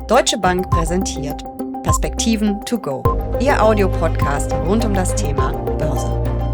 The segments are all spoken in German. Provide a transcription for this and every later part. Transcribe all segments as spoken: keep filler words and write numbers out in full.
Deutsche Bank präsentiert Perspektiven to go, Ihr Audiopodcast rund um das Thema Börse.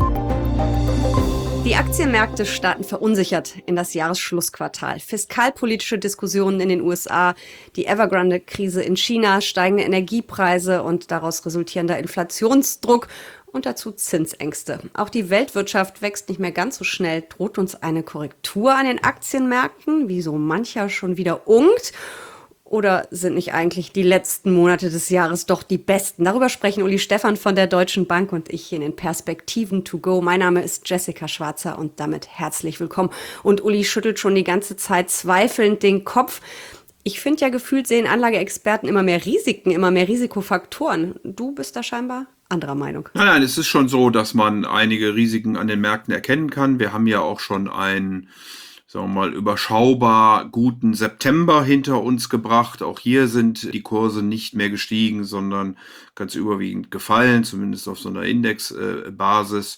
Die Aktienmärkte starten verunsichert in das Jahresschlussquartal. Fiskalpolitische Diskussionen in den U S A, die Evergrande-Krise in China, steigende Energiepreise und daraus resultierender Inflationsdruck und dazu Zinsängste. Auch die Weltwirtschaft wächst nicht mehr ganz so schnell. Droht uns eine Korrektur an den Aktienmärkten, wie so mancher schon wieder ungt? Oder sind nicht eigentlich die letzten Monate des Jahres doch die besten? Darüber sprechen Uli Stephan von der Deutschen Bank und ich hier in den Perspektiven to go. Mein Name ist Jessica Schwarzer und damit herzlich willkommen. Und Uli schüttelt schon die ganze Zeit zweifelnd den Kopf. Ich finde ja, gefühlt sehen Anlageexperten immer mehr Risiken, immer mehr Risikofaktoren. Du bist da scheinbar anderer Meinung. Nein, nein, es ist schon so, dass man einige Risiken an den Märkten erkennen kann. Wir haben ja auch schon ein sagen wir mal, überschaubar guten September hinter uns gebracht. Auch hier sind die Kurse nicht mehr gestiegen, sondern ganz überwiegend gefallen, zumindest auf so einer Indexbasis.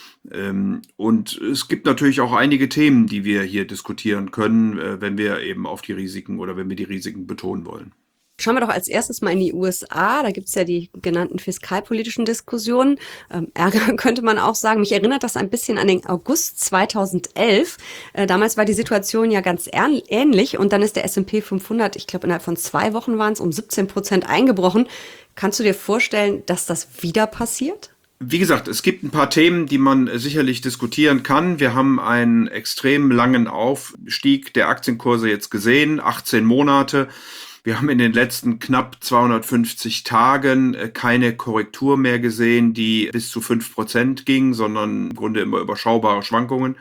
Und es gibt natürlich auch einige Themen, die wir hier diskutieren können, wenn wir eben auf die Risiken oder wenn wir die Risiken betonen wollen. Schauen wir doch als erstes mal in die U S A. Da gibt es ja die genannten fiskalpolitischen Diskussionen. Ähm, Ärger könnte man auch sagen. Mich erinnert das ein bisschen an den August zweitausendelf. Äh, damals war die Situation ja ganz ähnlich. Und dann ist der S und P fünfhundert, ich glaube innerhalb von zwei Wochen waren es, um siebzehn Prozent eingebrochen. Kannst du dir vorstellen, dass das wieder passiert? Wie gesagt, es gibt ein paar Themen, die man sicherlich diskutieren kann. Wir haben einen extrem langen Aufstieg der Aktienkurse jetzt gesehen, achtzehn Monate. Wir haben in den letzten knapp zweihundertfünfzig Tagen keine Korrektur mehr gesehen, die bis zu fünf Prozent ging, sondern im Grunde immer überschaubare Schwankungen.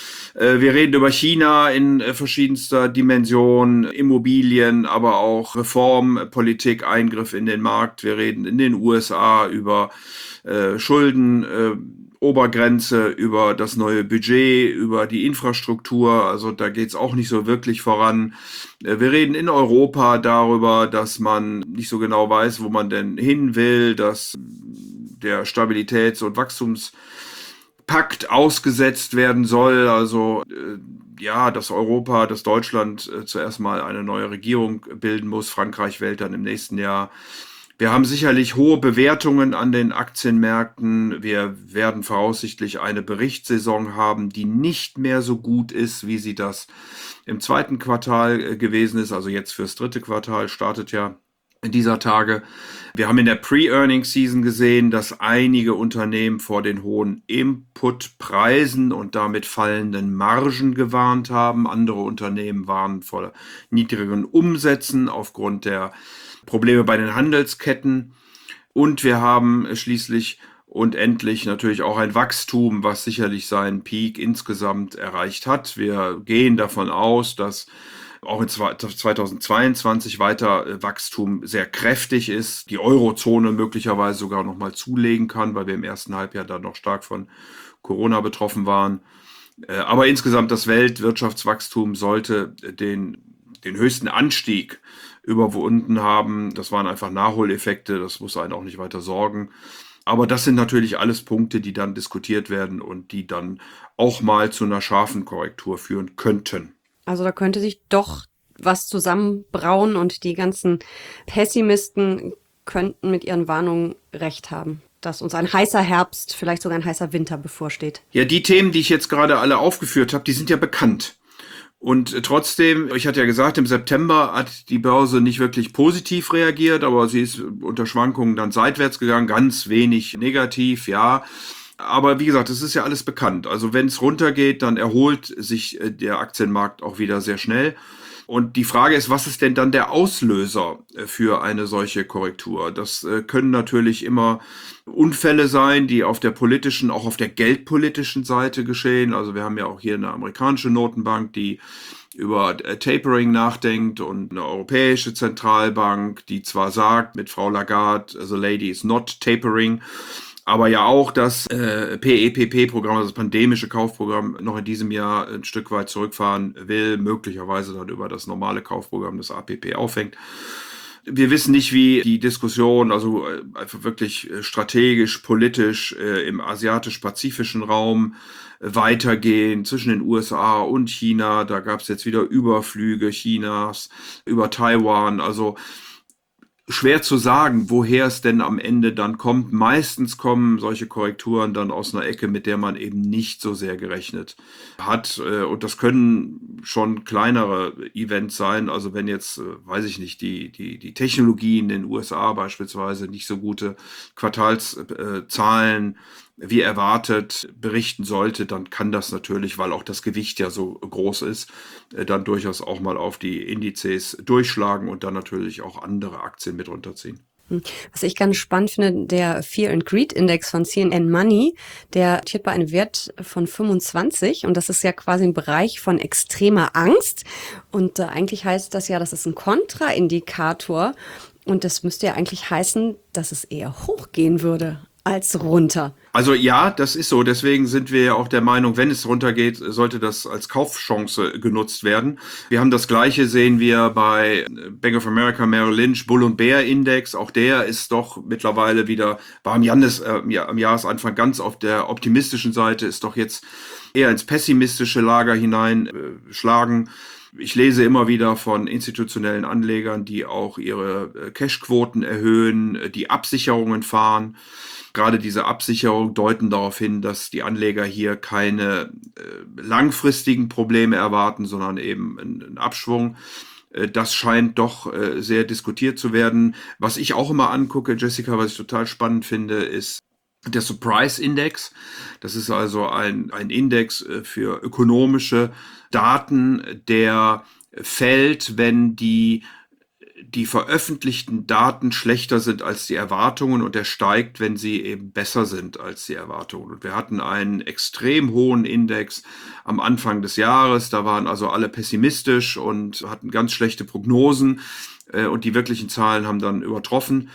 Wir reden über China in verschiedenster Dimension, Immobilien, aber auch Reformpolitik, Eingriff in den Markt. Wir reden in den U S A über äh, Schulden, äh, Obergrenze, über das neue Budget, über die Infrastruktur. Also da geht's auch nicht so wirklich voran. Wir reden in Europa darüber, dass man nicht so genau weiß, wo man denn hin will, dass der Stabilitäts- und Wachstumspakt ausgesetzt werden soll. Also äh, ja, dass Europa, dass Deutschland äh, zuerst mal eine neue Regierung bilden muss. Frankreich wählt dann im nächsten Jahr. Wir haben sicherlich hohe Bewertungen an den Aktienmärkten. Wir werden voraussichtlich eine Berichtssaison haben, die nicht mehr so gut ist, wie sie das im zweiten Quartal gewesen ist. Also jetzt fürs dritte Quartal startet ja in dieser Tage. Wir haben in der Pre-Earnings-Season gesehen, dass einige Unternehmen vor den hohen Inputpreisen und damit fallenden Margen gewarnt haben. Andere Unternehmen waren vor niedrigen Umsätzen aufgrund der Probleme bei den Handelsketten. Und wir haben schließlich und endlich natürlich auch ein Wachstum, was sicherlich seinen Peak insgesamt erreicht hat. Wir gehen davon aus, dass auch in zweitausendzweiundzwanzig weiter Wachstum sehr kräftig ist, die Eurozone möglicherweise sogar noch mal zulegen kann, weil wir im ersten Halbjahr da noch stark von Corona betroffen waren. Aber insgesamt das Weltwirtschaftswachstum sollte den, den höchsten Anstieg überwunden haben. Das waren einfach Nachholeffekte, das muss einen auch nicht weiter sorgen. Aber das sind natürlich alles Punkte, die dann diskutiert werden und die dann auch mal zu einer scharfen Korrektur führen könnten. Also da könnte sich doch was zusammenbrauen und die ganzen Pessimisten könnten mit ihren Warnungen recht haben, dass uns ein heißer Herbst, vielleicht sogar ein heißer Winter bevorsteht. Ja, die Themen, die ich jetzt gerade alle aufgeführt habe, die sind ja bekannt. Und trotzdem, ich hatte ja gesagt, im September hat die Börse nicht wirklich positiv reagiert, aber sie ist unter Schwankungen dann seitwärts gegangen, ganz wenig negativ, ja. Aber wie gesagt, es ist ja alles bekannt. Also wenn es runtergeht, dann erholt sich der Aktienmarkt auch wieder sehr schnell. Und die Frage ist, was ist denn dann der Auslöser für eine solche Korrektur? Das können natürlich immer Unfälle sein, die auf der politischen, auch auf der geldpolitischen Seite geschehen. Also wir haben ja auch hier eine amerikanische Notenbank, die über Tapering nachdenkt und eine europäische Zentralbank, die zwar sagt mit Frau Lagarde, the lady is not tapering, aber ja auch das äh, P E P P-Programm, also das pandemische Kaufprogramm, noch in diesem Jahr ein Stück weit zurückfahren will, möglicherweise dann über das normale Kaufprogramm des A P P aufhängt. Wir wissen nicht, wie die Diskussion, also äh, einfach wirklich strategisch, politisch äh, im asiatisch-pazifischen Raum äh, weitergehen zwischen den U S A und China. Da gab es jetzt wieder Überflüge Chinas über Taiwan. Also Schwer zu sagen, woher es denn am Ende dann kommt. Meistens kommen solche Korrekturen dann aus einer Ecke, mit der man eben nicht so sehr gerechnet hat. Und das können schon kleinere Events sein. Also wenn jetzt, weiß ich nicht, die, die, die Technologie in den U S A beispielsweise nicht so gute Quartalszahlen wie erwartet berichten sollte, dann kann das natürlich, weil auch das Gewicht ja so groß ist, dann durchaus auch mal auf die Indizes durchschlagen und dann natürlich auch andere Aktien mit runterziehen. Was ich ganz spannend finde, der Fear and Greed Index von C N N Money, der notiert bei einem Wert von fünfundzwanzig und das ist ja quasi ein Bereich von extremer Angst und äh, eigentlich heißt das ja, das ist ein Kontraindikator und das müsste ja eigentlich heißen, dass es eher hochgehen würde als runter. Also ja, das ist so. Deswegen sind wir ja auch der Meinung, wenn es runtergeht, sollte das als Kaufchance genutzt werden. Wir haben das Gleiche, sehen wir bei Bank of America, Merrill Lynch, Bull und Bear Index. Auch der ist doch mittlerweile wieder, war am, Jandes, äh, ja, am Jahresanfang ganz auf der optimistischen Seite, ist doch jetzt eher ins pessimistische Lager hineinschlagen. Äh, Ich lese immer wieder von institutionellen Anlegern, die auch ihre Cashquoten erhöhen, die Absicherungen fahren. Gerade diese Absicherungen deuten darauf hin, dass die Anleger hier keine äh, langfristigen Probleme erwarten, sondern eben einen Abschwung. Äh, das scheint doch äh, sehr diskutiert zu werden. Was ich auch immer angucke, Jessica, was ich total spannend finde, ist der Surprise Index. Das ist also ein, ein Index äh, für ökonomische Daten, der fällt, wenn die die veröffentlichten Daten schlechter sind als die Erwartungen und er steigt, wenn sie eben besser sind als die Erwartungen. Und wir hatten einen extrem hohen Index am Anfang des Jahres, da waren also alle pessimistisch und hatten ganz schlechte Prognosen und die wirklichen Zahlen haben dann übertroffen.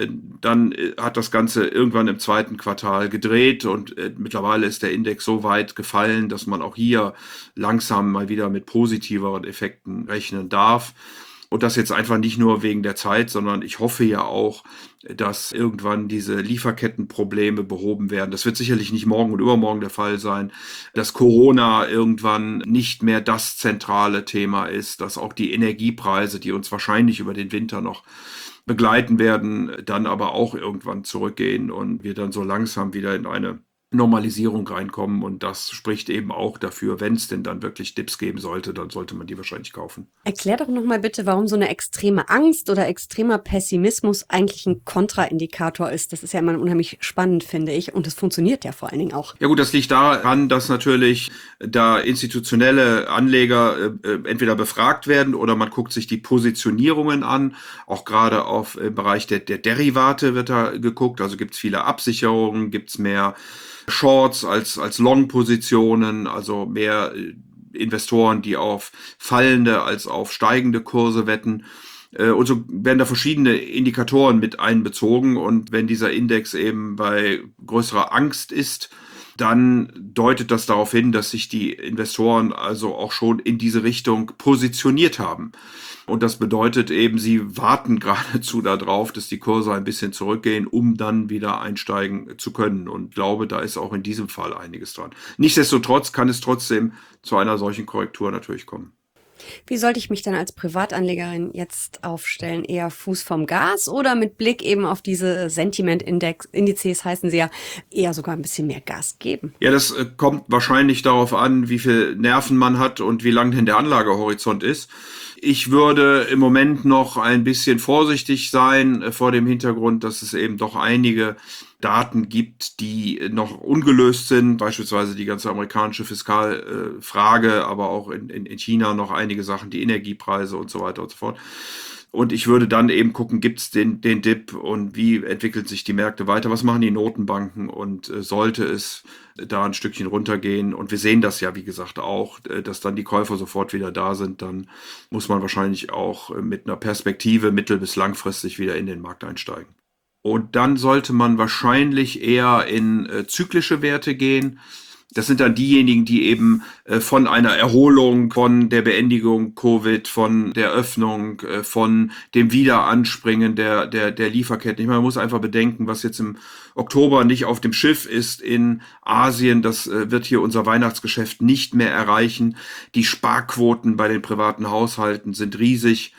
Dann hat das Ganze irgendwann im zweiten Quartal gedreht und mittlerweile ist der Index so weit gefallen, dass man auch hier langsam mal wieder mit positiveren Effekten rechnen darf. Und das jetzt einfach nicht nur wegen der Zeit, sondern ich hoffe ja auch, dass irgendwann diese Lieferkettenprobleme behoben werden. Das wird sicherlich nicht morgen und übermorgen der Fall sein, dass Corona irgendwann nicht mehr das zentrale Thema ist, dass auch die Energiepreise, die uns wahrscheinlich über den Winter noch begleiten werden, dann aber auch irgendwann zurückgehen und wir dann so langsam wieder in eine Normalisierung reinkommen und das spricht eben auch dafür, wenn es denn dann wirklich Dips geben sollte, dann sollte man die wahrscheinlich kaufen. Erklär doch nochmal bitte, warum so eine extreme Angst oder extremer Pessimismus eigentlich ein Kontraindikator ist. Das ist ja immer unheimlich spannend, finde ich, und das funktioniert ja vor allen Dingen auch. Ja gut, das liegt daran, dass natürlich da institutionelle Anleger äh, entweder befragt werden oder man guckt sich die Positionierungen an. Auch gerade auf im Bereich der, der Derivate wird da geguckt, also gibt es viele Absicherungen, gibt es mehr Shorts als, als Long-Positionen, also mehr Investoren, die auf fallende als auf steigende Kurse wetten. Und so werden da verschiedene Indikatoren mit einbezogen. Und wenn dieser Index eben bei größerer Angst ist, dann deutet das darauf hin, dass sich die Investoren also auch schon in diese Richtung positioniert haben. Und das bedeutet eben, sie warten geradezu darauf, dass die Kurse ein bisschen zurückgehen, um dann wieder einsteigen zu können. Und ich glaube, da ist auch in diesem Fall einiges dran. Nichtsdestotrotz kann es trotzdem zu einer solchen Korrektur natürlich kommen. Wie sollte ich mich dann als Privatanlegerin jetzt aufstellen? Eher Fuß vom Gas oder mit Blick eben auf diese Sentiment-Indizes, heißen sie ja, eher sogar ein bisschen mehr Gas geben? Ja, das äh, kommt wahrscheinlich darauf an, wie viel Nerven man hat und wie lang denn der Anlagehorizont ist. Ich würde im Moment noch ein bisschen vorsichtig sein äh, vor dem Hintergrund, dass es eben doch einige Daten gibt, die noch ungelöst sind, beispielsweise die ganze amerikanische Fiskalfrage, aber auch in, in, in China noch einige Sachen, die Energiepreise und so weiter und so fort. Und ich würde dann eben gucken, gibt es den, den Dip und wie entwickeln sich die Märkte weiter, was machen die Notenbanken und äh, sollte es da ein Stückchen runtergehen und wir sehen das ja, wie gesagt, auch, äh, dass dann die Käufer sofort wieder da sind, dann muss man wahrscheinlich auch äh, mit einer Perspektive mittel- bis langfristig wieder in den Markt einsteigen. Und dann sollte man wahrscheinlich eher in äh, zyklische Werte gehen. Das sind dann diejenigen, die eben äh, von einer Erholung, von der Beendigung Covid, von der Öffnung, äh, von dem Wiederanspringen der, der, der Lieferketten. Ich meine, man muss einfach bedenken, was jetzt im Oktober nicht auf dem Schiff ist in Asien. Das äh, wird hier unser Weihnachtsgeschäft nicht mehr erreichen. Die Sparquoten bei den privaten Haushalten sind riesig.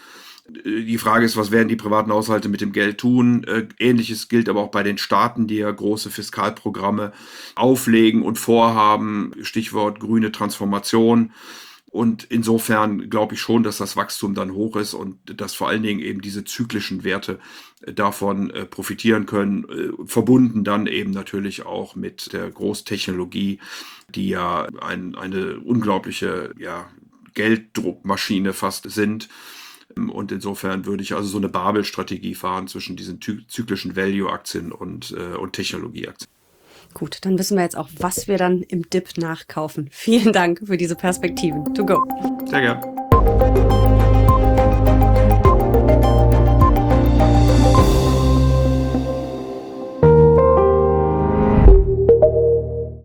Die Frage ist, was werden die privaten Haushalte mit dem Geld tun? Ähnliches gilt aber auch bei den Staaten, die ja große Fiskalprogramme auflegen und vorhaben. Stichwort grüne Transformation. Und insofern glaube ich schon, dass das Wachstum dann hoch ist und dass vor allen Dingen eben diese zyklischen Werte davon profitieren können, verbunden dann eben natürlich auch mit der Großtechnologie, die ja ein, eine unglaubliche ja, Gelddruckmaschine fast sind. Und insofern würde ich also so eine Babel-Strategie fahren zwischen diesen zyklischen Value-Aktien und, äh, und Technologieaktien. Gut, dann wissen wir jetzt auch, was wir dann im Dip nachkaufen. Vielen Dank für diese Perspektiven. To go. Sehr gern.